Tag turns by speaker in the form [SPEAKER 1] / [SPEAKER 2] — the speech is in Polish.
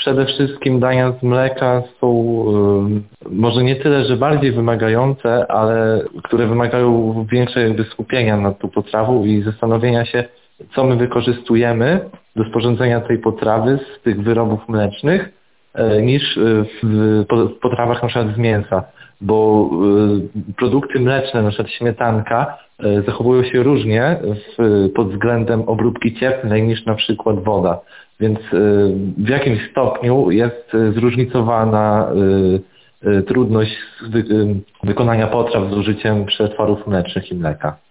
[SPEAKER 1] przede wszystkim dania z mleka są może nie tyle, że bardziej wymagające, ale które wymagają większego skupienia nad tą potrawą i zastanowienia się, co my wykorzystujemy do sporządzenia tej potrawy z tych wyrobów mlecznych, niż w potrawach na przykład z mięsa. Bo produkty mleczne, na przykład śmietanka, zachowują się różnie pod względem obróbki cieplnej niż na przykład woda. Więc w jakimś stopniu jest zróżnicowana trudność wykonania potraw z użyciem przetworów mlecznych i mleka.